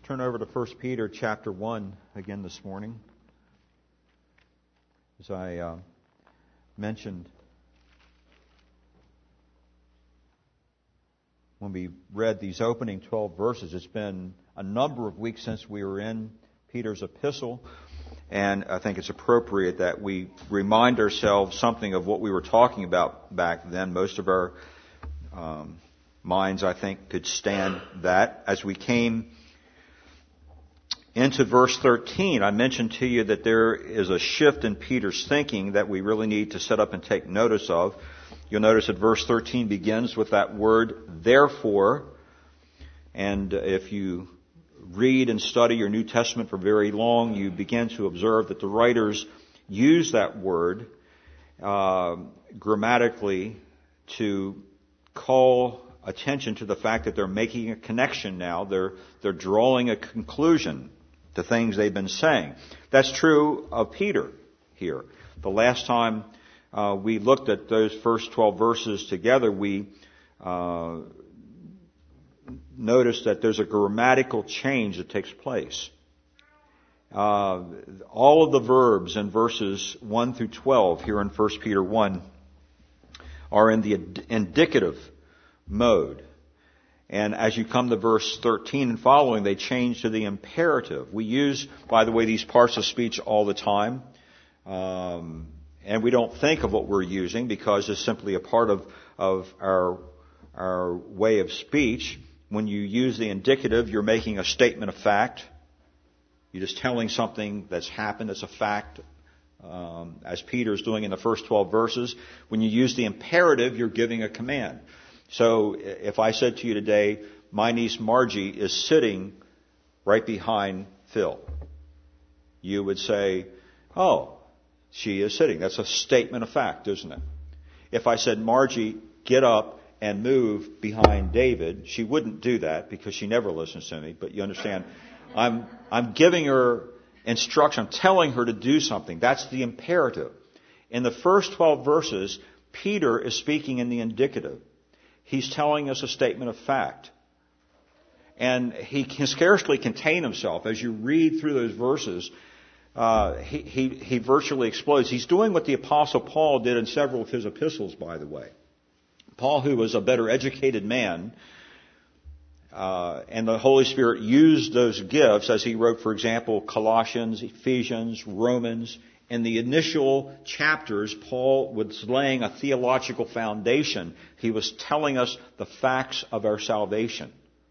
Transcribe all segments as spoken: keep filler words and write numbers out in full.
Turn over to First Peter chapter one again this morning. As I uh, mentioned when we read these opening twelve verses, it's been a number of weeks since we were in Peter's epistle, and I think it's appropriate that we remind ourselves something of what we were talking about back then. Most of our um, minds, I think, could stand that. As we came into verse thirteen, I mentioned to you that there is a shift in Peter's thinking that we really need to set up and take notice of. You'll notice that verse thirteen begins with that word, therefore. And if you read and study your New Testament for very long, you begin to observe that the writers use that word uh, grammatically to call attention to the fact that they're making a connection now. They're, they're drawing a conclusion to things they've been saying. That's true of Peter here. The last time uh, we looked at those first twelve verses together, we uh, noticed that there's a grammatical change that takes place. Uh, all of the verbs in verses one through twelve here in First Peter one are in the indicative mode. And as you come to verse thirteen and following, they change to the imperative. We use, by the way, these parts of speech all the time. Um, and we don't think of what we're using because it's simply a part of, of our, our way of speech. When you use the indicative, you're making a statement of fact. You're just telling something that's happened, that's a fact, um, as Peter's doing in the first twelve verses. When you use the imperative, you're giving a command. So if I said to you today, my niece Margie is sitting right behind Phil, you would say, oh, she is sitting. That's a statement of fact, isn't it? If I said, Margie, get up and move behind David, she wouldn't do that because she never listens to me. But you understand, I'm, I'm giving her instruction. I'm telling her to do something. That's the imperative. In the first twelve verses, Peter is speaking in the indicative. He's telling us a statement of fact. And he can scarcely contain himself. As you read through those verses, uh, he, he, he virtually explodes. He's doing what the Apostle Paul did in several of his epistles, by the way. Paul, who was a better educated man, uh, and the Holy Spirit used those gifts as he wrote, for example, Colossians, Ephesians, Romans. In the initial chapters, Paul was laying a theological foundation. He was telling us the facts of our salvation.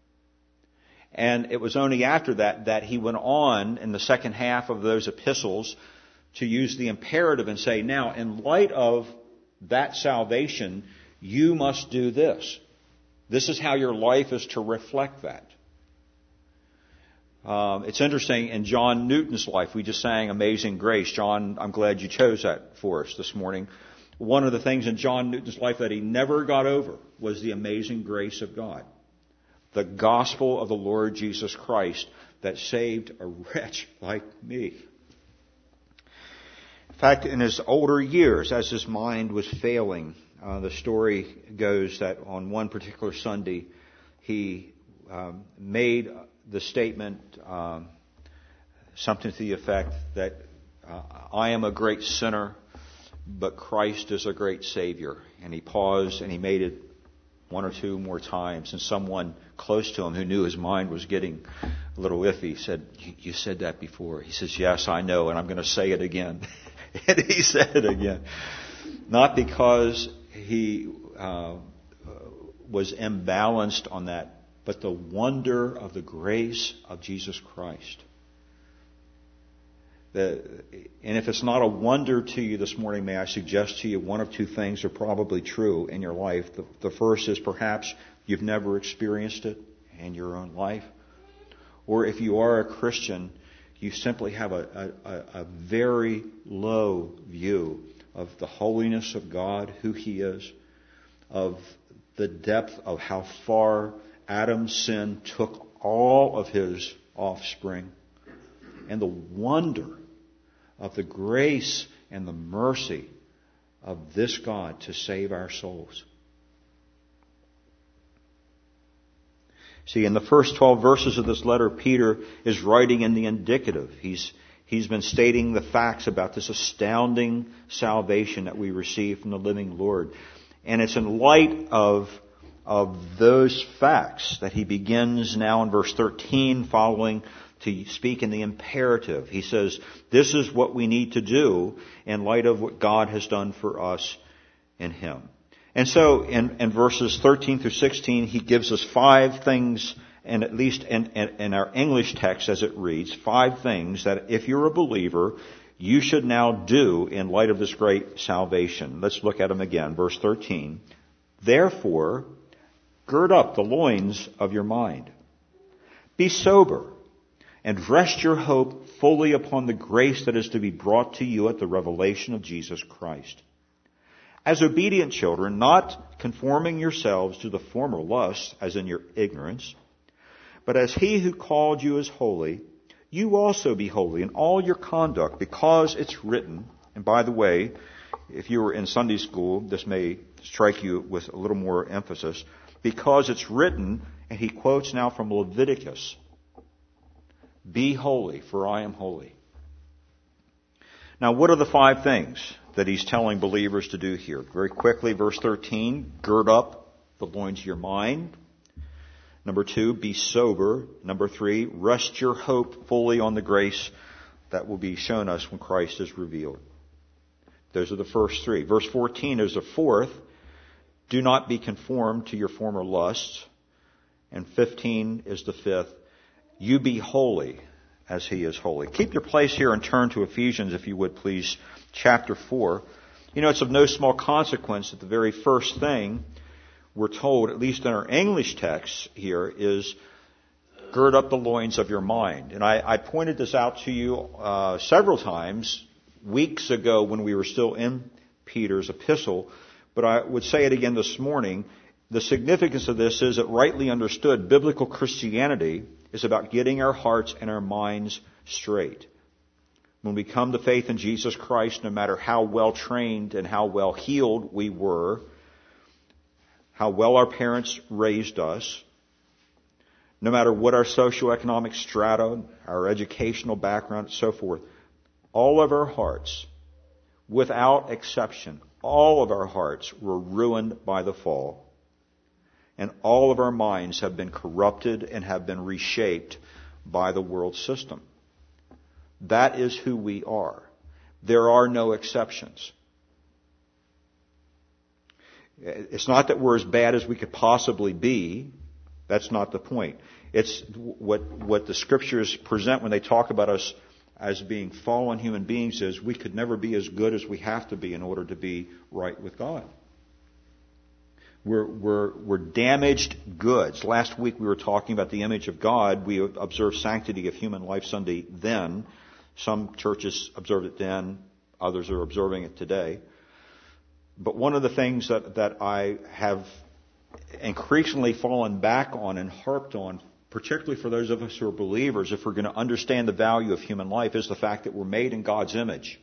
And it was only after that that he went on in the second half of those epistles to use the imperative and say, now, in light of that salvation, you must do this. This is how your life is to reflect that. Um, it's interesting, in John Newton's life, we just sang Amazing Grace. John, I'm glad you chose that for us this morning. One of the things in John Newton's life that he never got over was the amazing grace of God. The gospel of the Lord Jesus Christ that saved a wretch like me. In fact, in his older years, as his mind was failing, uh, the story goes that on one particular Sunday, he um, made the statement, um, something to the effect that uh, I am a great sinner, but Christ is a great Savior. And he paused and he made it one or two more times. And someone close to him who knew his mind was getting a little iffy said, you said that before. He says, yes, I know, and I'm going to say it again. And he said it again. Not because he uh, was imbalanced on that, but the wonder of the grace of Jesus Christ. The, and if it's not a wonder to you this morning, may I suggest to you one of two things are probably true in your life. The, the first is perhaps you've never experienced it in your own life. Or if you are a Christian, you simply have a, a, a very low view of the holiness of God, who He is, of the depth of how far Adam's sin took all of his offspring, and the wonder of the grace and the mercy of this God to save our souls. See, in the first twelve verses of this letter, Peter is writing in the indicative. He's, he's been stating the facts about this astounding salvation that we receive from the living Lord. And it's in light of, of those facts that he begins now in verse thirteen, following, to speak in the imperative. He says, this is what we need to do in light of what God has done for us in Him. And so in, in verses thirteen through sixteen, he gives us five things, and at least in, in, in our English text as it reads, five things that if you're a believer, you should now do in light of this great salvation. Let's look at them again. Verse thirteen. Therefore, gird up the loins of your mind. Be sober, and rest your hope fully upon the grace that is to be brought to you at the revelation of Jesus Christ. As obedient children, not conforming yourselves to the former lusts, as in your ignorance, but as He who called you is holy, you also be holy in all your conduct, because it's written. And by the way, if you were in Sunday school, this may strike you with a little more emphasis. Because it's written, and he quotes now from Leviticus, be holy, for I am holy. Now, what are the five things that he's telling believers to do here? Very quickly, verse thirteen, gird up the loins of your mind. Number two, be sober. Number three, rest your hope fully on the grace that will be shown us when Christ is revealed. Those are the first three. Verse fourteen, there's a fourth. Do not be conformed to your former lusts. And fifteen is the fifth. You be holy as He is holy. Keep your place here and turn to Ephesians, if you would please, chapter four. You know, it's of no small consequence that the very first thing we're told, at least in our English text here, is gird up the loins of your mind. And I, I pointed this out to you uh, several times weeks ago when we were still in Peter's epistle, but I would say it again this morning. The significance of this is that, rightly understood, biblical Christianity is about getting our hearts and our minds straight. When we come to faith in Jesus Christ, no matter how well trained and how well healed we were, how well our parents raised us, no matter what our socioeconomic strata, our educational background, and so forth, all of our hearts, without exception, all of our hearts were ruined by the fall. And all of our minds have been corrupted and have been reshaped by the world system. That is who we are. There are no exceptions. It's not that we're as bad as we could possibly be. That's not the point. It's what, what the Scriptures present when they talk about us as being fallen human beings is we could never be as good as we have to be in order to be right with God. We're, we're, we're damaged goods. Last week we were talking about the image of God. We observed Sanctity of Human Life Sunday then. Some churches observed it then. Others are observing it today. But one of the things that, that I have increasingly fallen back on and harped on, particularly for those of us who are believers, if we're going to understand the value of human life, is the fact that we're made in God's image.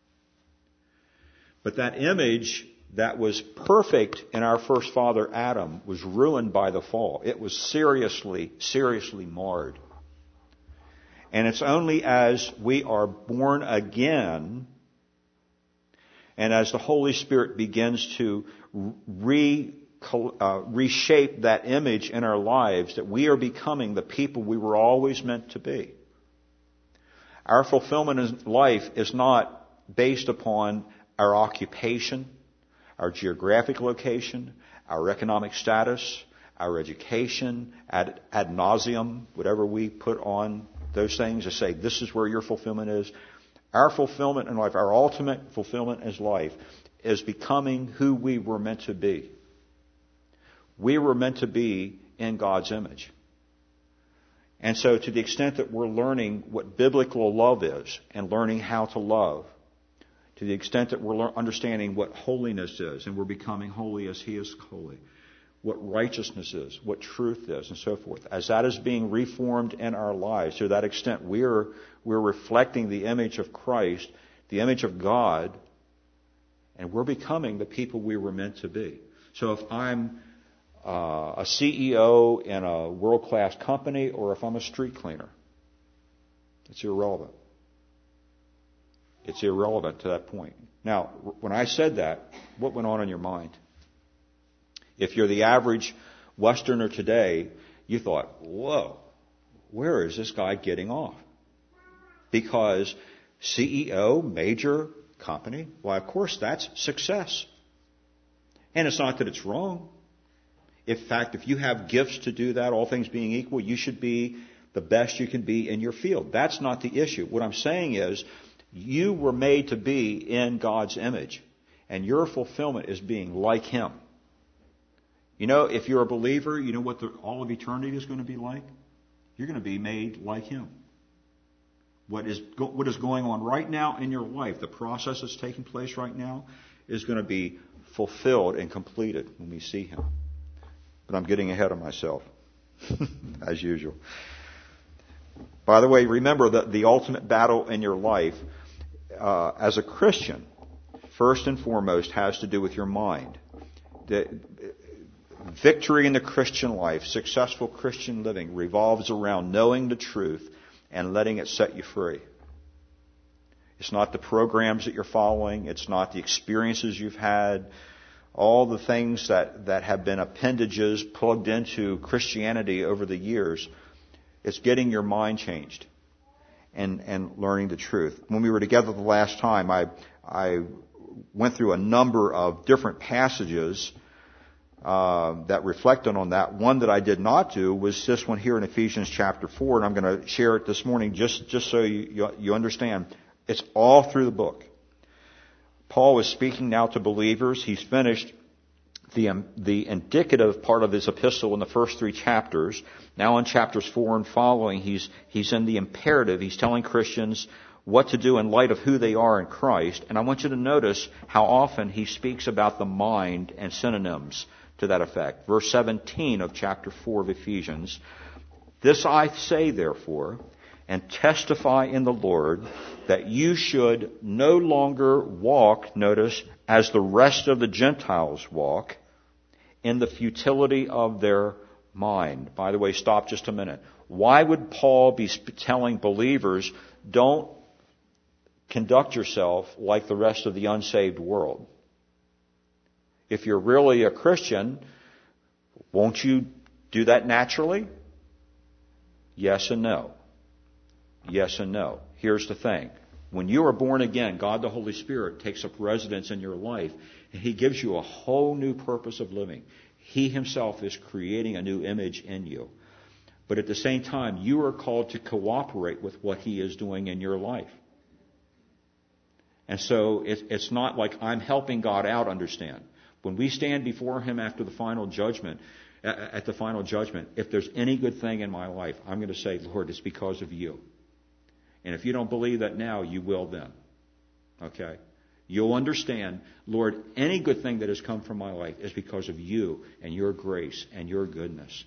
But that image that was perfect in our first father Adam was ruined by the fall. It was seriously, seriously marred. And it's only as we are born again and as the Holy Spirit begins to re, uh, reshape that image in our lives that we are becoming the people we were always meant to be. Our fulfillment in life is not based upon our occupation, our geographic location, our economic status, our education, ad, ad nauseum, whatever we put on those things to say this is where your fulfillment is. Our fulfillment in life, our ultimate fulfillment in life, is becoming who we were meant to be. We were meant to be in God's image. And so to the extent that we're learning what biblical love is and learning how to love, to the extent that we're understanding what holiness is and we're becoming holy as He is holy, what righteousness is, what truth is, and so forth. As that is being reformed in our lives, to that extent we're, we're reflecting the image of Christ, the image of God, and we're becoming the people we were meant to be. So if I'm uh, a C E O in a world-class company or if I'm a street cleaner. It's irrelevant. It's irrelevant to that point. Now, when I said that, what went on in your mind? If you're the average Westerner today, you thought, whoa, where is this guy getting off? Because C E O, major company, well, of course, that's success. And it's not that it's wrong. In fact, if you have gifts to do that, all things being equal, you should be the best you can be in your field. That's not the issue. What I'm saying is, you were made to be in God's image, and your fulfillment is being like Him. You know, if you're a believer, you know what the, all of eternity is going to be like? You're going to be made like Him. What is, what is going on right now in your life, the process that's taking place right now, is going to be fulfilled and completed when we see Him. But I'm getting ahead of myself, as usual. By the way, remember that the ultimate battle in your life, uh, as a Christian, first and foremost, has to do with your mind. The victory in the Christian life, successful Christian living, revolves around knowing the truth and letting it set you free. It's not the programs that you're following. It's not the experiences you've had. All the things that, that have been appendages plugged into Christianity over the years. It's getting your mind changed and, and learning the truth. When we were together the last time, I, I went through a number of different passages uh, that reflected on that. One that I did not do was this one here in Ephesians chapter four, and I'm going to share it this morning just, just so you, you, you understand. It's all through the book. Paul is speaking now to believers. He's finished the, um, the indicative part of his epistle in the first three chapters. Now in chapters four and following, he's, he's in the imperative. He's telling Christians what to do in light of who they are in Christ. And I want you to notice how often he speaks about the mind and synonyms to that effect. Verse seventeen of chapter four of Ephesians. This I say, therefore, and testify in the Lord, that you should no longer walk, notice, as the rest of the Gentiles walk, in the futility of their mind. By the way, stop just a minute. Why would Paul be telling believers, don't conduct yourself like the rest of the unsaved world? If you're really a Christian, won't you do that naturally? Yes and no. Yes and no. Here's the thing. When you are born again, God the Holy Spirit takes up residence in your life, and He gives you a whole new purpose of living. He Himself is creating a new image in you. But at the same time, you are called to cooperate with what He is doing in your life. And so it's not like I'm helping God out, understand. When we stand before Him after the final judgment, at the final judgment, if there's any good thing in my life, I'm going to say, Lord, it's because of you. And if you don't believe that now, you will then. Okay? You'll understand, Lord, any good thing that has come from my life is because of you and your grace and your goodness.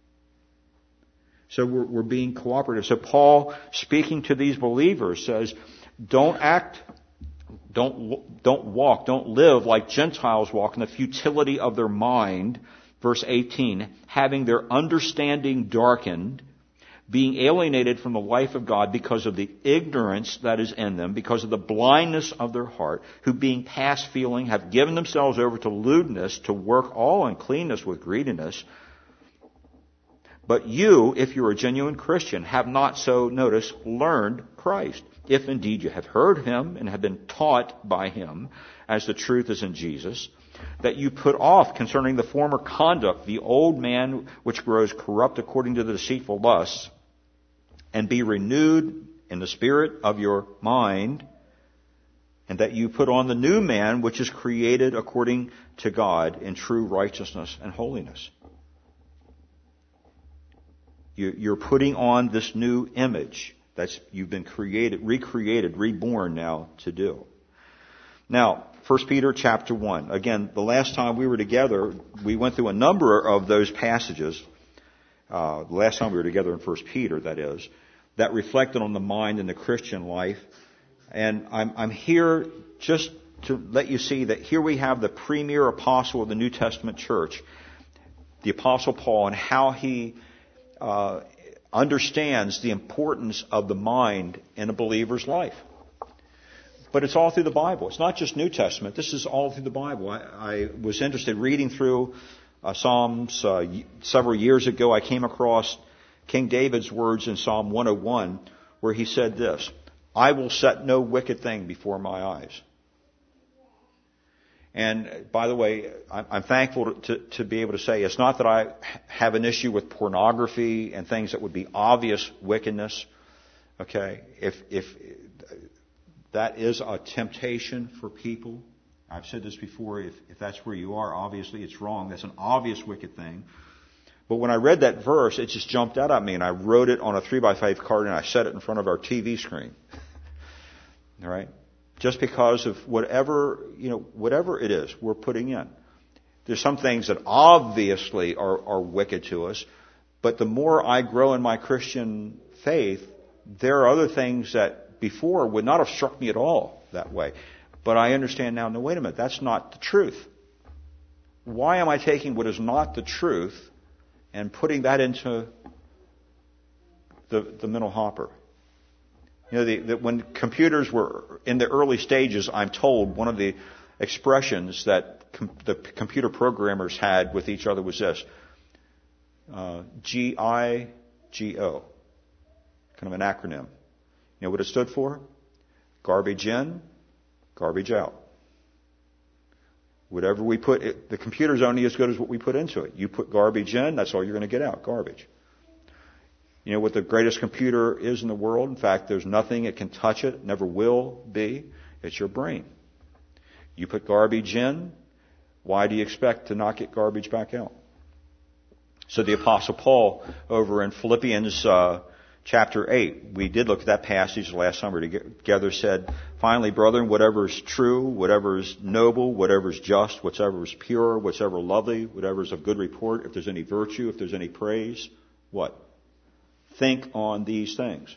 So we're, we're being cooperative. So Paul, speaking to these believers, says, don't act, don't, don't walk, don't live like Gentiles walk in the futility of their mind. Verse eighteen, having their understanding darkened, being alienated from the life of God because of the ignorance that is in them, because of the blindness of their heart, who being past feeling have given themselves over to lewdness, to work all uncleanness with greediness. But you, if you're a genuine Christian, have not so, notice, learned Christ. If indeed you have heard Him and have been taught by Him, as the truth is in Jesus, that you put off concerning the former conduct the old man which grows corrupt according to the deceitful lusts, and be renewed in the spirit of your mind, and that you put on the new man which is created according to God in true righteousness and holiness. You're putting on this new image that's you've been created, recreated, reborn now to do. Now, First Peter chapter one. Again, the last time we were together, we went through a number of those passages. Uh, the last time we were together in First Peter, that is, that reflected on the mind and the Christian life. And I'm, I'm here just to let you see that here we have the premier apostle of the New Testament church. the Apostle Paul and how he uh, understands the importance of the mind in a believer's life. But it's all through the Bible. It's not just New Testament. This is all through the Bible. I, I was interested reading through uh, Psalms uh, several years ago. I came across King David's words in Psalm one oh one where he said this, I will set no wicked thing before my eyes. And by the way, I'm thankful to, to be able to say it's not that I have an issue with pornography and things that would be obvious wickedness. Okay, if if that is a temptation for people, I've said this before. If if that's where you are, obviously it's wrong. That's an obvious wicked thing. But when I read that verse, it just jumped out at me, and I wrote it on a three by five card and I set it in front of our T V screen. All right. Just because of whatever, you know, whatever it is we're putting in. There's some things that obviously are, are wicked to us, but the more I grow in my Christian faith, there are other things that before would not have struck me at all that way. But I understand now, no, wait a minute, that's not the truth. Why am I taking what is not the truth and putting that into the, the mental hopper? You know, the, the, when computers were in the early stages, I'm told one of the expressions that com- the computer programmers had with each other was this, uh, G I G O, kind of an acronym. You know what it stood for? Garbage in, garbage out. Whatever we put, it, the computer's only as good as what we put into it. You put garbage in, that's all you're going to get out, garbage. You know what the greatest computer is in the world? In fact, there's nothing that can touch it, never will be. It's your brain. You put garbage in, why do you expect to not get garbage back out? So the Apostle Paul over in Philippians uh, chapter eight, we did look at that passage last summer together, said, finally, brethren, whatever is true, whatever is noble, whatever is just, whatever is pure, whatever lovely, whatever is of good report, if there's any virtue, if there's any praise, what? Think on these things.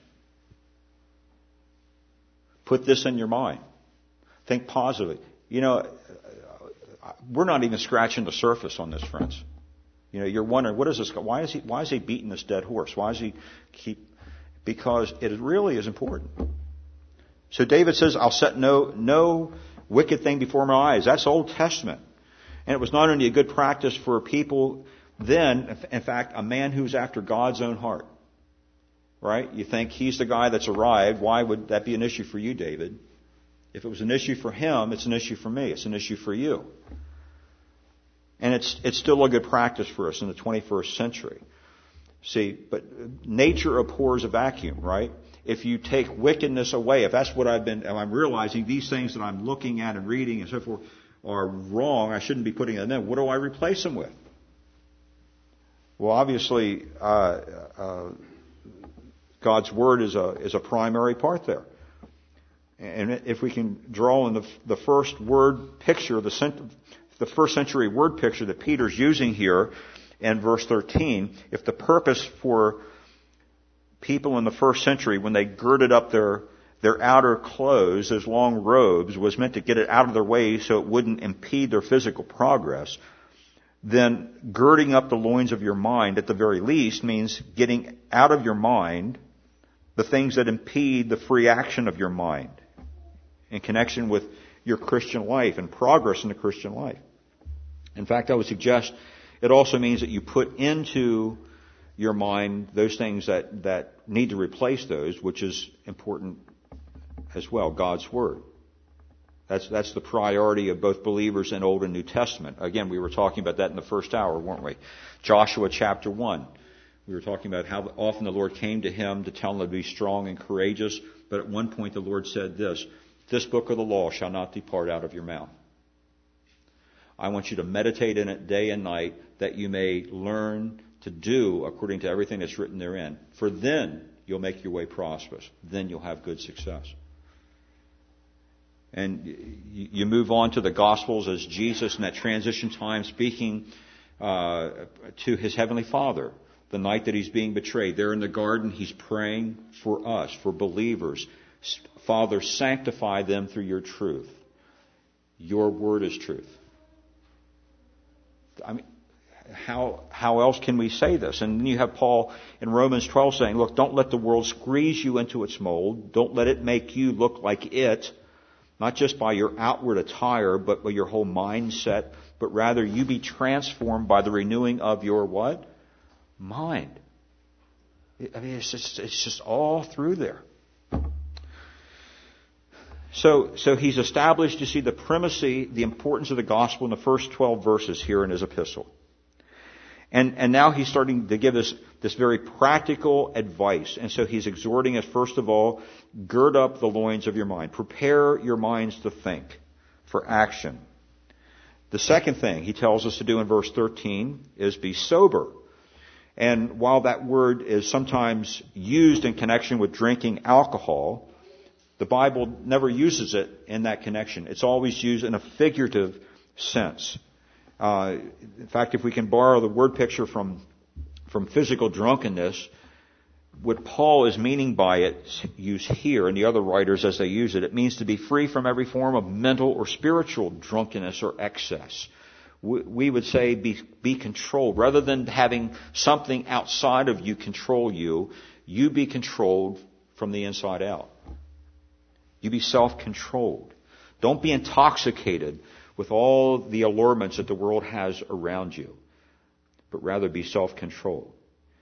Put this in your mind. Think positively. You know, we're not even scratching the surface on this, friends. You know, you're wondering, what is this? Why is he? Why is he beating this dead horse? Why does he keep? Because it really is important. So David says, "I'll set no no wicked thing before my eyes." That's Old Testament, and it was not only a good practice for people then. In fact, a man who's after God's own heart. Right? You think he's the guy that's arrived. Why would that be an issue for you, David? If it was an issue for him, it's an issue for me. It's an issue for you. And it's it's still a good practice for us in the twenty-first century. See, but nature abhors a vacuum, right? If you take wickedness away, if that's what I've been, and I'm realizing these things that I'm looking at and reading and so forth are wrong, I shouldn't be putting them in. What do I replace them with? Well, obviously, uh, uh, God's Word is a is a primary part there. And if we can draw in the the first word picture, the cent, the first century word picture that Peter's using here in verse thirteen, if the purpose for people in the first century, when they girded up their their outer clothes, those long robes, was meant to get it out of their way so it wouldn't impede their physical progress, then girding up the loins of your mind at the very least means getting out of your mind the things that impede the free action of your mind in connection with your Christian life and progress in the Christian life. In fact, I would suggest it also means that you put into your mind those things that, that need to replace those, which is important as well, God's Word. That's, that's the priority of both believers in Old and New Testament. Again, we were talking about that in the first hour, weren't we? Joshua chapter one. We were talking about how often the Lord came to him to tell him to be strong and courageous. But at one point the Lord said this, this book of the law shall not depart out of your mouth. I want you to meditate in it day and night that you may learn to do according to everything that's written therein. For then you'll make your way prosperous. Then you'll have good success. And you move on to the Gospels as Jesus in that transition time speaking uh, to his Heavenly Father. The night that he's being betrayed. There in the garden, he's praying for us, for believers. Father, sanctify them through your truth. Your word is truth. I mean, how how else can we say this? And then you have Paul in Romans twelve saying, look, don't let the world squeeze you into its mold. Don't let it make you look like it, not just by your outward attire, but by your whole mindset, but rather you be transformed by the renewing of your what? Mind. I mean, it's just, it's just all through there. So, so he's established, you see, the primacy, the importance of the gospel in the first twelve verses here in his epistle. And, and now he's starting to give us this very practical advice. And so he's exhorting us, first of all, gird up the loins of your mind. Prepare your minds to think for action. The second thing he tells us to do in verse thirteen is be sober. And while that word is sometimes used in connection with drinking alcohol, the Bible never uses it in that connection. It's always used in a figurative sense. Uh, in fact, if we can borrow the word picture from, from physical drunkenness, what Paul is meaning by it, used here, and the other writers as they use it, it means to be free from every form of mental or spiritual drunkenness or excess. We, we would say be, be controlled. Rather than having something outside of you control you, you be controlled from the inside out. You be self-controlled. Don't be intoxicated with all the allurements that the world has around you, but rather be self-controlled.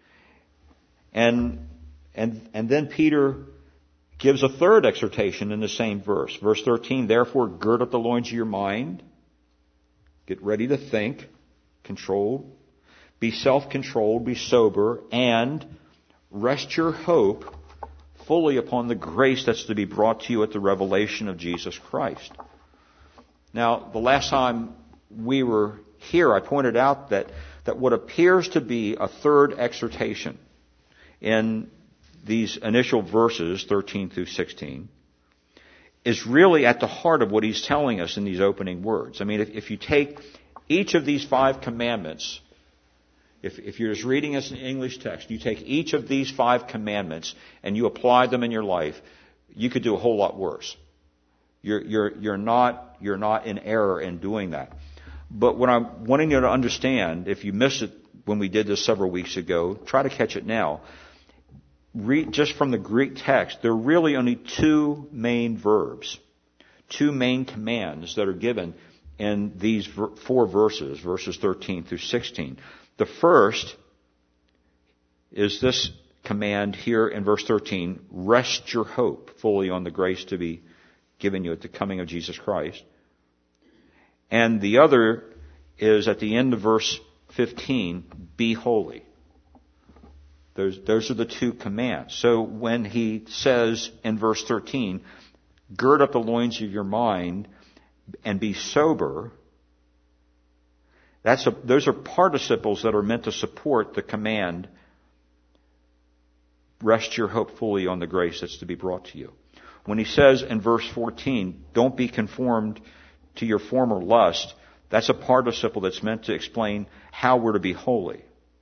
And, and, and then Peter gives a third exhortation in the same verse. Verse thirteen, therefore gird up the loins of your mind. Get ready to think, controlled. Be self-controlled, be sober, and rest your hope fully upon the grace that's to be brought to you at the revelation of Jesus Christ. Now, the last time we were here, I pointed out that, that what appears to be a third exhortation in these initial verses, thirteen through sixteen, is really at the heart of what he's telling us in these opening words. I mean, if, if you take each of these five commandments, if, if you're just reading as an English text, you take each of these five commandments and you apply them in your life, you could do a whole lot worse. You're, you're, you're not, you're not in error in doing that. But what I'm wanting you to understand, if you missed it when we did this several weeks ago, try to catch it now. Read just from the Greek text, there are really only two main verbs, two main commands that are given in these four verses, verses thirteen through sixteen. The first is this command here in verse thirteen, rest your hope fully on the grace to be given you at the coming of Jesus Christ. And the other is at the end of verse fifteen, be holy. Those, those are the two commands. So when he says in verse thirteen, gird up the loins of your mind and be sober, that's a, those are participles that are meant to support the command, rest your hope fully on the grace that's to be brought to you. When he says in verse fourteen, don't be conformed to your former lust, that's a participle that's meant to explain how we're to be holy.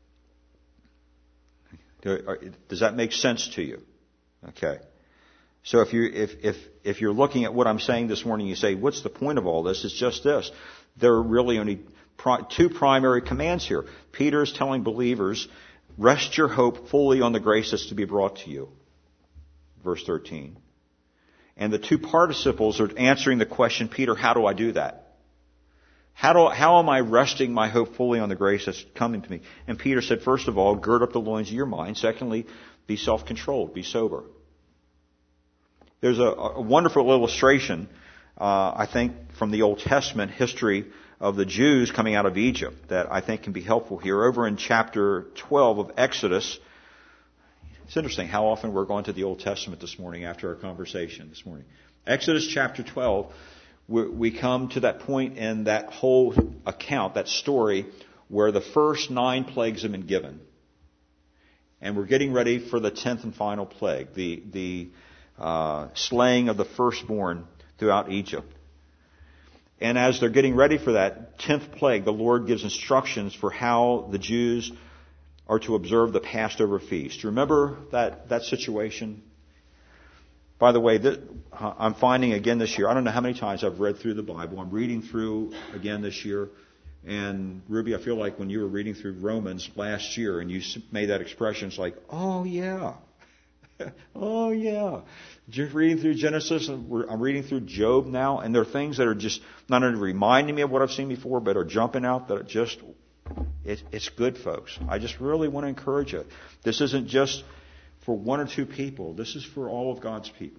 Does that make sense to you? Okay. So if you if if if you're looking at what I'm saying this morning, you say, what's the point of all this? It's just this. There are really only two primary commands here. Peter is telling believers, rest your hope fully on the grace that's to be brought to you. Verse thirteen. And the two participles are answering the question, Peter, how do I do that? How do, how am I resting my hope fully on the grace that's coming to me? And Peter said, first of all, gird up the loins of your mind. Secondly, be self-controlled, be sober. There's a, a wonderful illustration, uh, I think, from the Old Testament history of the Jews coming out of Egypt that I think can be helpful here. Over in chapter twelve of Exodus, it's interesting how often we're going to the Old Testament this morning after our conversation this morning. Exodus chapter twelve, we come to that point in that whole account, that story, where the first nine plagues have been given. And we're getting ready for the tenth and final plague, the, the uh, slaying of the firstborn throughout Egypt. And as they're getting ready for that tenth plague, the Lord gives instructions for how the Jews are to observe the Passover feast. Remember that, that situation? By the way, this, I'm finding again this year, I don't know how many times I've read through the Bible. I'm reading through again this year. And Ruby, I feel like when you were reading through Romans last year and you made that expression, it's like, oh yeah, oh yeah. Just reading through Genesis, and I'm reading through Job now, and there are things that are just not only reminding me of what I've seen before, but are jumping out that are just, it, it's good, folks. I just really want to encourage you. This isn't just for one or two people. This is for all of God's people.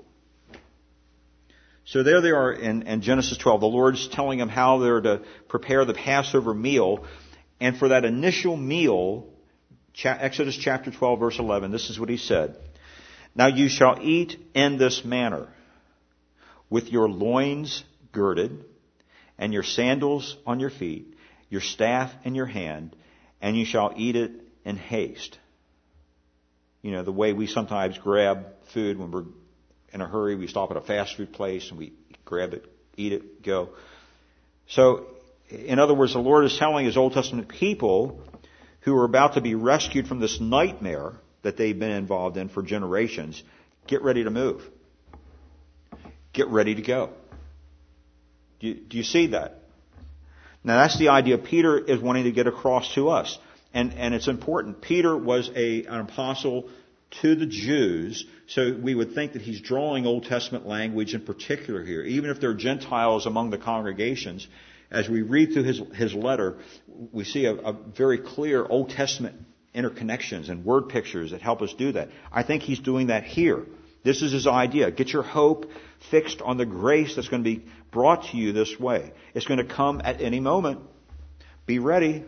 So there they are in, in Genesis twelve. The Lord's telling them how they're to prepare the Passover meal. And for that initial meal, Exodus chapter twelve, verse eleven, this is what He said. Now you shall eat in this manner, with your loins girded, and your sandals on your feet, your staff in your hand, and you shall eat it in haste. You know, the way we sometimes grab food when we're in a hurry, we stop at a fast food place and we grab it, eat it, go. So, in other words, the Lord is telling His Old Testament people who are about to be rescued from this nightmare that they've been involved in for generations, get ready to move. Get ready to go. Do you, do you see that? Now that's the idea Peter is wanting to get across to us. And, and it's important. Peter was a, an apostle to the Jews, so we would think that he's drawing Old Testament language in particular here. Even if there are Gentiles among the congregations, as we read through his, his letter, we see a, a very clear Old Testament interconnections and word pictures that help us do that. I think he's doing that here. This is his idea. Get your hope fixed on the grace that's going to be brought to you this way. It's going to come at any moment. Be ready.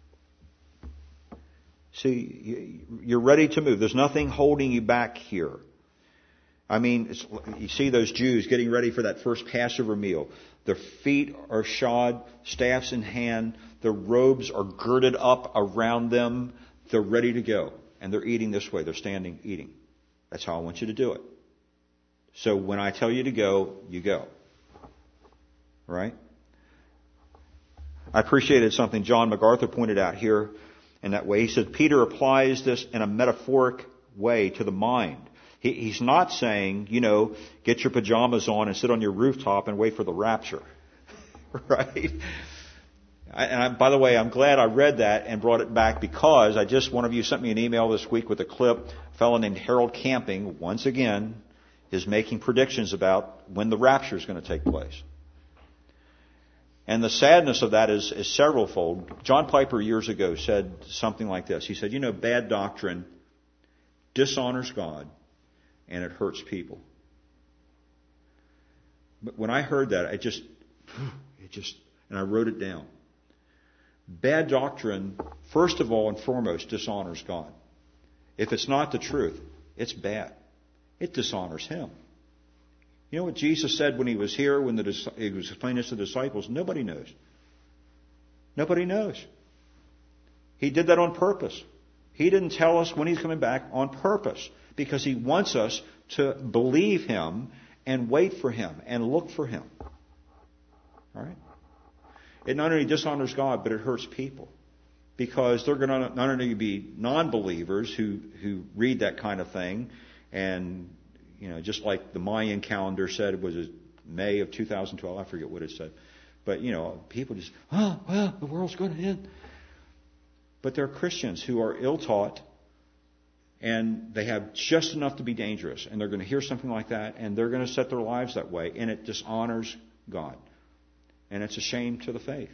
See, you're ready to move. There's nothing holding you back here. I mean, it's, you see those Jews getting ready for that first Passover meal. Their feet are shod, staffs in hand. Their robes are girded up around them. They're ready to go. And they're eating this way. They're standing, eating. That's how I want you to do it. So when I tell you to go, you go. Right? I appreciated something John MacArthur pointed out here in that way. He said Peter applies this in a metaphoric way to the mind. He, he's not saying, you know, get your pajamas on and sit on your rooftop and wait for the rapture. Right? I, and I, by the way, I'm glad I read that and brought it back because I just, one of you sent me an email this week with a clip. A fellow named Harold Camping, once again, is making predictions about when the rapture is going to take place. And the sadness of that is, is several-fold. John Piper years ago said something like this. He said, you know, bad doctrine dishonors God and it hurts people. But when I heard that, I just, it just, and I wrote it down. Bad doctrine, first of all and foremost, dishonors God. If it's not the truth, it's bad. It dishonors Him. You know what Jesus said when He was here, when the, He was explaining this to the disciples? Nobody knows. Nobody knows. He did that on purpose. He didn't tell us when He's coming back on purpose because He wants us to believe Him and wait for Him and look for Him. All right? It not only dishonors God, but it hurts people because they're going to not only be non-believers who, who read that kind of thing and, you know, just like the Mayan calendar said, it was May of two thousand twelve. I forget what it said. But, you know, people just, oh, well, the world's going to end. But there are Christians who are ill-taught and they have just enough to be dangerous. And they're going to hear something like that and they're going to set their lives that way. And it dishonors God. And it's a shame to the faith.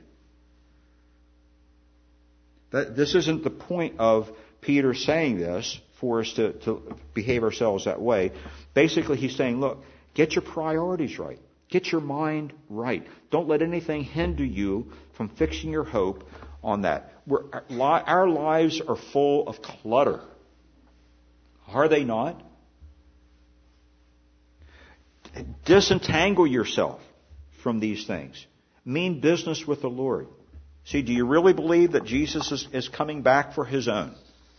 That, this isn't the point of Peter saying this for us to, to behave ourselves that way. Basically, he's saying, look, get your priorities right. Get your mind right. Don't let anything hinder you from fixing your hope on that. We're, our lives are full of clutter. Are they not? Disentangle yourself from these things. Mean business with the Lord. See, do you really believe that Jesus is, is coming back for His own?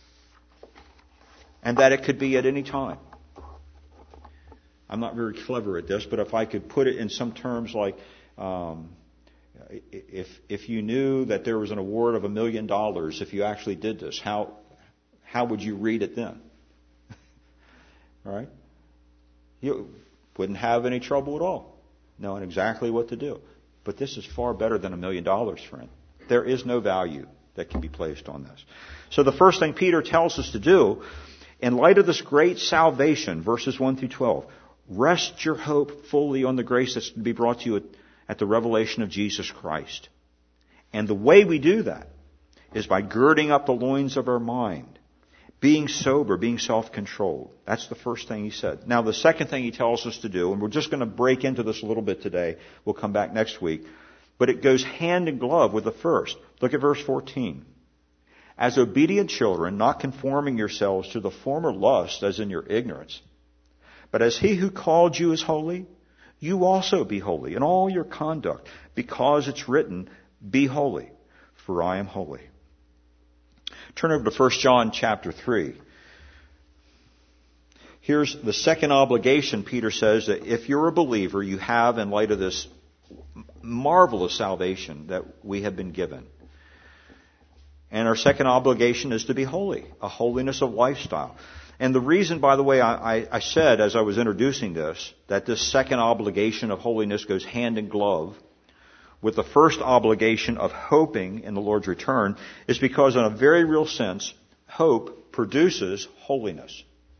And that it could be at any time. I'm not very clever at this, but if I could put it in some terms like, um, if if you knew that there was an award of a million dollars if you actually did this, how how would you read it then? All right? You wouldn't have any trouble at all knowing exactly what to do. But this is far better than a million dollars, friend. There is no value that can be placed on this. So the first thing Peter tells us to do, in light of this great salvation, verses one through twelve, rest your hope fully on the grace that's to be brought to you at, at the revelation of Jesus Christ. And the way we do that is by girding up the loins of our mind, being sober, being self-controlled. That's the first thing he said. Now, the second thing he tells us to do, and we're just going to break into this a little bit today. We'll come back next week. But it goes hand in glove with the first. Look at verse fourteen. As obedient children, not conforming yourselves to the former lust as in your ignorance, but as he who called you is holy, you also be holy in all your conduct, because it's written, be holy, for I am holy. Turn over to First John chapter three. Here's the second obligation, Peter says, that if you're a believer, you have in light of this marvelous salvation that we have been given. And our second obligation is to be holy, a holiness of lifestyle. And the reason, by the way, I, I, I said as I was introducing this, that this second obligation of holiness goes hand in glove with the first obligation of hoping in the Lord's return, is because in a very real sense, hope produces holiness.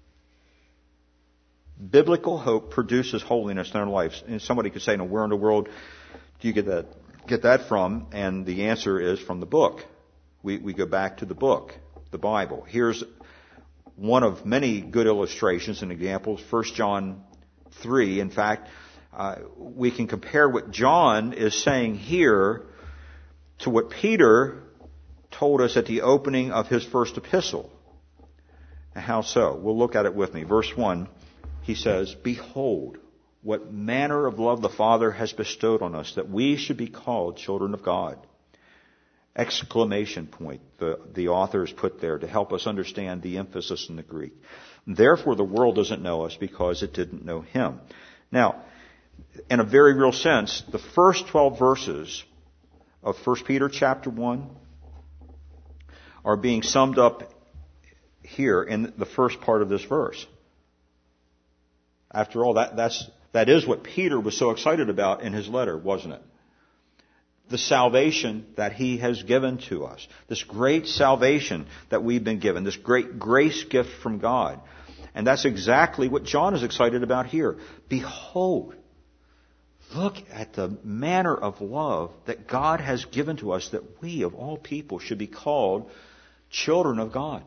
Biblical hope produces holiness in our lives. And somebody could say, no, where in the world do you get that, get that from? And the answer is from the book. We, we go back to the book, the Bible. Here's one of many good illustrations and examples, First John three. In fact, uh, we can compare what John is saying here to what Peter told us at the opening of his first epistle. How so? We'll look at it with me. Verse one, he says, behold, what manner of love the Father has bestowed on us, that we should be called children of God. Exclamation point, the, the author has put there to help us understand the emphasis in the Greek. Therefore, the world doesn't know us because it didn't know him. Now, in a very real sense, the first twelve verses of First Peter chapter one are being summed up here in the first part of this verse. After all, that, that's, that is what Peter was so excited about in his letter, wasn't it? The salvation that he has given to us. This great salvation that we've been given. This great grace gift from God. And that's exactly what John is excited about here. Behold, look at the manner of love that God has given to us, that we of all people should be called children of God.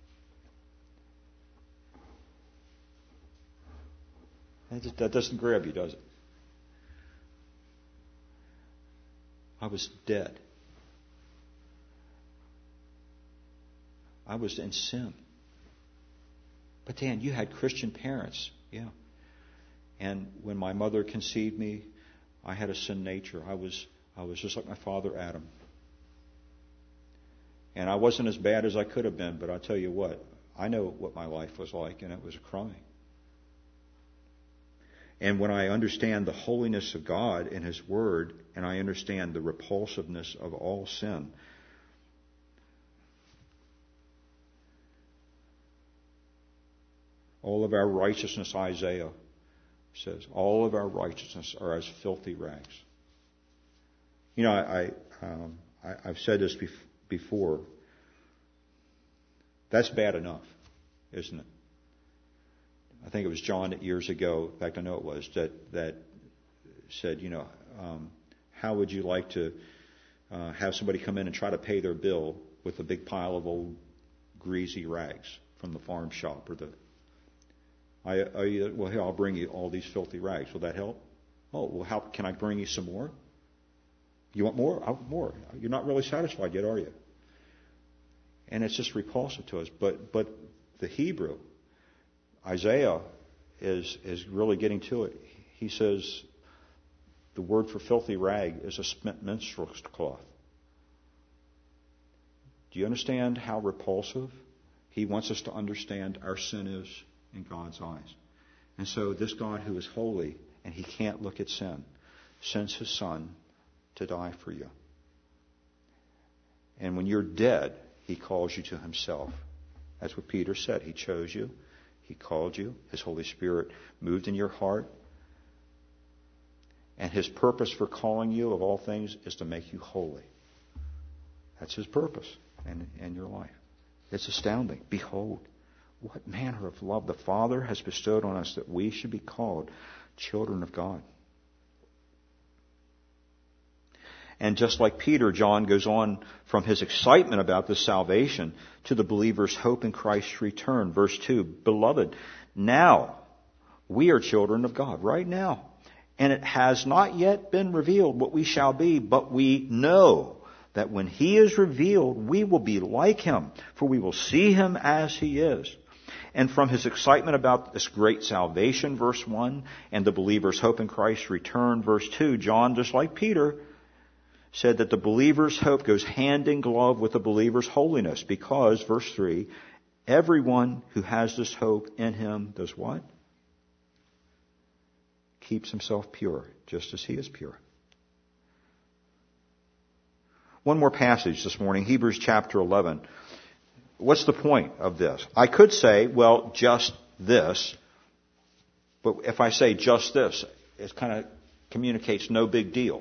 That, just, that doesn't grab you, does it? I was dead. I was in sin. But Dan, you had Christian parents. Yeah. And when my mother conceived me, I had a sin nature. I was I was just like my father Adam. And I wasn't as bad as I could have been, but I'll tell you what, I know what my life was like, and it was a crime. And when I understand the holiness of God and His Word, and I understand the repulsiveness of all sin, all of our righteousness, Isaiah says, all of our righteousness are as filthy rags. You know, I, I, um, I I've said this bef- before. That's bad enough, isn't it? I think it was John that years ago, in fact I know it was, that that said, you know, um, how would you like to uh, have somebody come in and try to pay their bill with a big pile of old greasy rags from the farm shop or the I, I well here I'll bring you all these filthy rags. Will that help? Oh, well, how can I bring you some more? You want more? I want more. You're not really satisfied yet, are you? And it's just repulsive to us. But but the Hebrew, Isaiah is is really getting to it. He says the word for filthy rag is a spent menstrual cloth. Do you understand how repulsive He wants us to understand our sin is in God's eyes? And so this God who is holy and He can't look at sin sends His Son to die for you. And when you're dead, He calls you to Himself. That's what Peter said. He chose you. He called you. His Holy Spirit moved in your heart. And His purpose for calling you of all things is to make you holy. That's His purpose in, in your life. It's astounding. Behold, what manner of love the Father has bestowed on us that we should be called children of God. And just like Peter, John goes on from his excitement about this salvation to the believer's hope in Christ's return. Verse two, Beloved, now we are children of God, right now. And it has not yet been revealed what we shall be, but we know that when He is revealed, we will be like Him, for we will see Him as He is. And from his excitement about this great salvation, verse one, and the believer's hope in Christ's return, verse two, John, just like Peter, said that the believer's hope goes hand in glove with the believer's holiness because, verse three, everyone who has this hope in him does what? Keeps himself pure, just as he is pure. One more passage this morning, Hebrews chapter eleven. What's the point of this? I could say, well, just this. But if I say just this, it kind of communicates no big deal.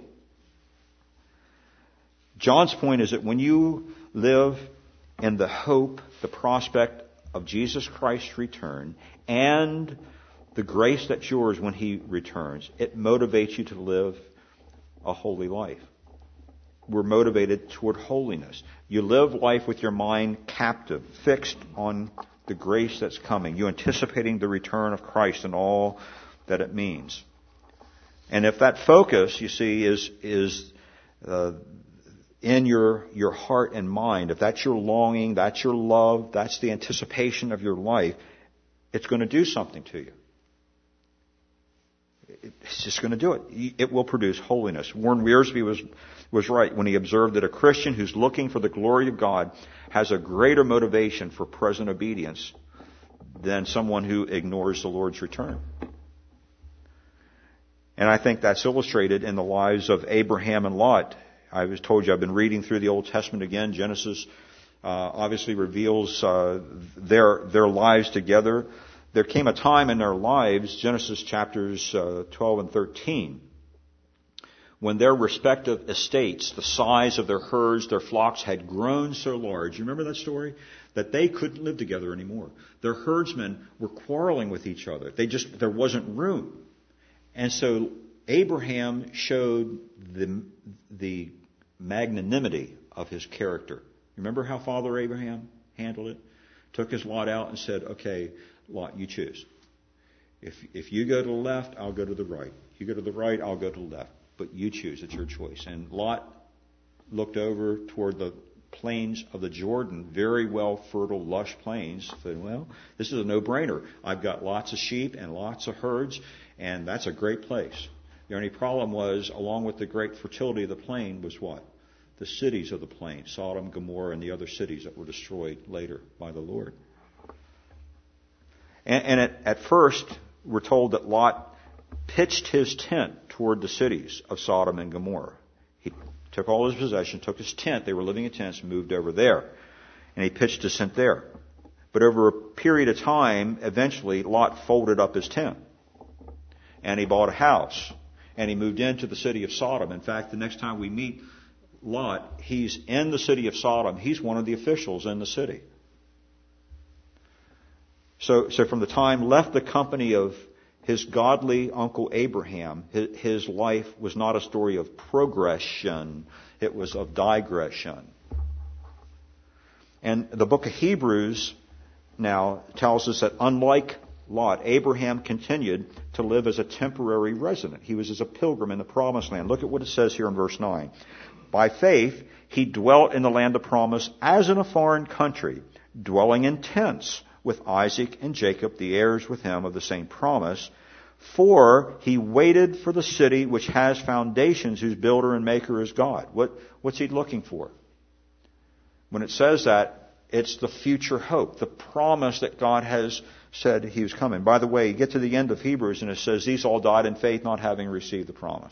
John's point is that when you live in the hope, the prospect of Jesus Christ's return, and the grace that's yours when He returns, it motivates you to live a holy life. We're motivated toward holiness. You live life with your mind captive, fixed on the grace that's coming. You're anticipating the return of Christ and all that it means. And if that focus, you see, is is uh, in your your heart and mind, if that's your longing, that's your love, that's the anticipation of your life, it's going to do something to you. It's just going to do it. It will produce holiness. Warren Wiersbe was was right when he observed that a Christian who's looking for the glory of God has a greater motivation for present obedience than someone who ignores the Lord's return. And I think that's illustrated in the lives of Abraham and Lot. I was told you I've been reading through the Old Testament again. Genesis uh, obviously reveals uh, their their lives together. There came a time in their lives, Genesis chapters uh, twelve and thirteen, when their respective estates, the size of their herds, their flocks had grown so large. You remember that story? That they couldn't live together anymore. Their herdsmen were quarreling with each other. They just, there wasn't room. And so Abraham showed the, the magnanimity of his character. Remember how Father Abraham handled it? Took his Lot out and said, okay, Lot, you choose. If if you go to the left, I'll go to the right. You go to the right, I'll go to the left. But you choose. It's your choice. And Lot looked over toward the plains of the Jordan, very well fertile, lush plains. Said, well, this is a no-brainer. I've got lots of sheep and lots of herds, and that's a great place. The only problem was, along with the great fertility of the plain, was what? The cities of the plain, Sodom, Gomorrah, and the other cities that were destroyed later by the Lord. And, and at, at first, we're told that Lot pitched his tent toward the cities of Sodom and Gomorrah. He took all his possessions, took his tent. They were living in tents, moved over there. And he pitched his tent there. But over a period of time, eventually, Lot folded up his tent. And he bought a house. And he moved into the city of Sodom. In fact, the next time we meet Lot, he's in the city of Sodom. He's one of the officials in the city. So, so from the time left the company of his godly uncle Abraham, his, his life was not a story of progression. It was of digression. And the book of Hebrews now tells us that unlike Lot, Abraham continued to live as a temporary resident. He was as a pilgrim in the promised land. Look at what it says here in verse nine. By faith, he dwelt in the land of promise as in a foreign country, dwelling in tents with Isaac and Jacob, the heirs with him of the same promise. For he waited for the city which has foundations, whose builder and maker is God. What, what's he looking for? When it says that, it's the future hope, the promise that God has said he was coming. By the way, you get to the end of Hebrews and it says, these all died in faith, not having received the promise.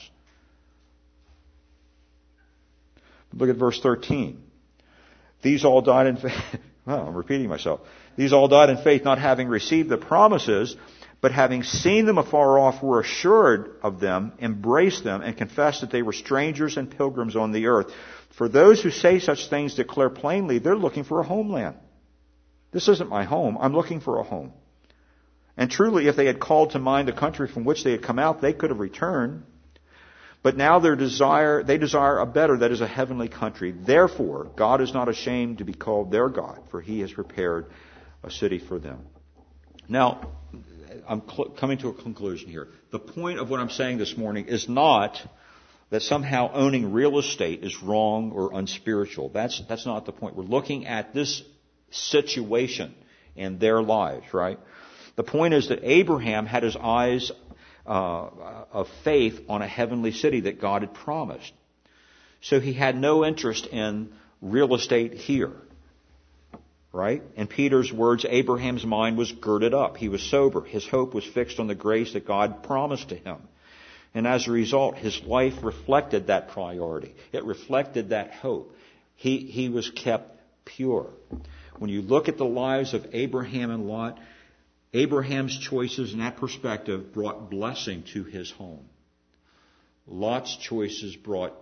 Look at verse thirteen. These all died in faith. Well, I'm repeating myself. These all died in faith, not having received the promises, but having seen them afar off, were assured of them, embraced them, and confessed that they were strangers and pilgrims on the earth. For those who say such things declare plainly they're looking for a homeland. This isn't my home. I'm looking for a home. And truly, if they had called to mind the country from which they had come out, they could have returned. But now their desire, they desire a better, that is a heavenly country. Therefore, God is not ashamed to be called their God, for He has prepared a city for them. Now, I'm cl- coming to a conclusion here. The point of what I'm saying this morning is not that somehow owning real estate is wrong or unspiritual. That's, that's not the point. We're looking at this situation in their lives, right? The point is that Abraham had his eyes uh, of faith on a heavenly city that God had promised. So he had no interest in real estate here, right? In Peter's words, Abraham's mind was girded up. He was sober. His hope was fixed on the grace that God promised to him. And as a result, his life reflected that priority. It reflected that hope. He, he was kept pure. When you look at the lives of Abraham and Lot, Abraham's choices in that perspective brought blessing to his home. Lot's choices brought,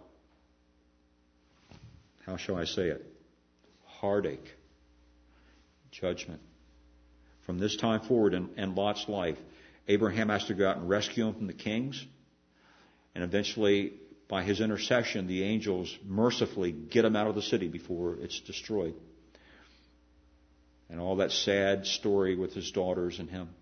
how shall I say it, heartache, judgment. From this time forward in, in Lot's life, Abraham has to go out and rescue him from the kings. And eventually, by his intercession, the angels mercifully get him out of the city before it's destroyed. And all that sad story with his daughters and him.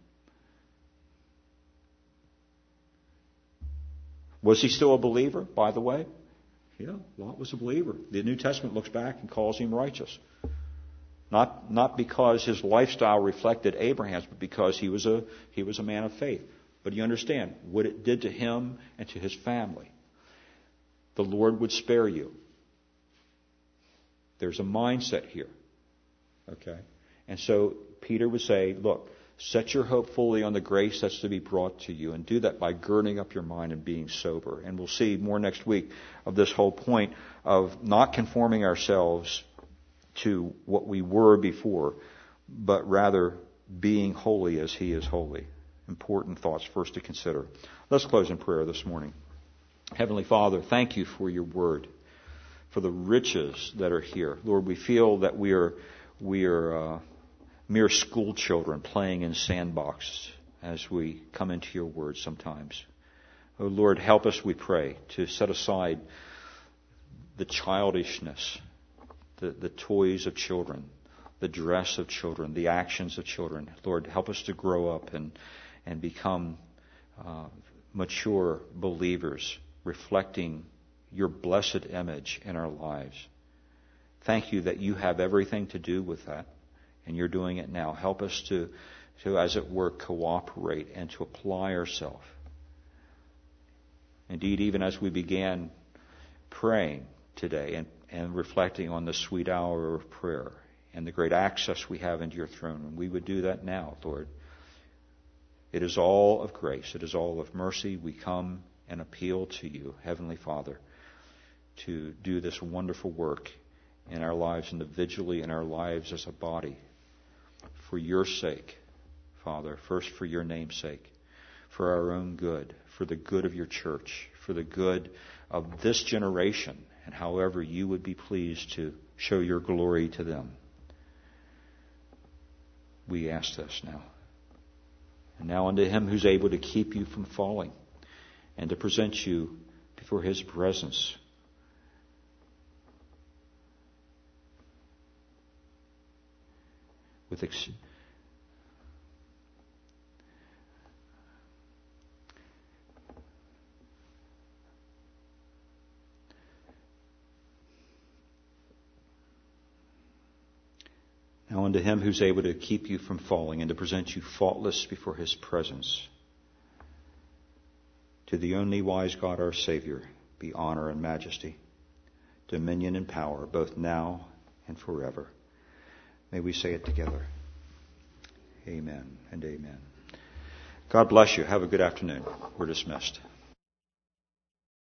Was he still a believer, by the way? Yeah, Lot was a believer. The New Testament looks back and calls him righteous. Not, not because his lifestyle reflected Abraham's, but because he was a, he was a man of faith. But you understand what it did to him and to his family. The Lord would spare you. There's a mindset here. Okay? And so Peter would say, look, set your hope fully on the grace that's to be brought to you. And do that by girding up your mind and being sober. And we'll see more next week of this whole point of not conforming ourselves to what we were before, but rather being holy as He is holy. Important thoughts first to consider. Let's close in prayer this morning. Heavenly Father, thank you for your word, for the riches that are here. Lord, we feel that we are we are uh, mere school children playing in sandboxes as we come into your word sometimes. Oh Lord, help us, we pray, to set aside the childishness, the, the toys of children, the dress of children, the actions of children. Lord, help us to grow up and and become uh, mature believers, reflecting your blessed image in our lives. Thank you that you have everything to do with that, and you're doing it now. Help us to, to as it were, cooperate and to apply ourselves. Indeed, even as we began praying today and, and reflecting on the sweet hour of prayer and the great access we have into your throne, and we would do that now, Lord. It is all of grace. It is all of mercy. We come and appeal to you, Heavenly Father, to do this wonderful work in our lives individually, in our lives as a body, for your sake, Father, first for your name's sake, for our own good, for the good of your church, for the good of this generation, and however you would be pleased to show your glory to them. We ask this now. And now unto him who's able to keep you from falling and to present you before his presence with ex- Now unto him who's able to keep you from falling and to present you faultless before his presence, to the only wise God our Savior, be honor and majesty, dominion and power, both now and forever. May we say it together. Amen and amen. God bless you. Have a good afternoon. We're dismissed.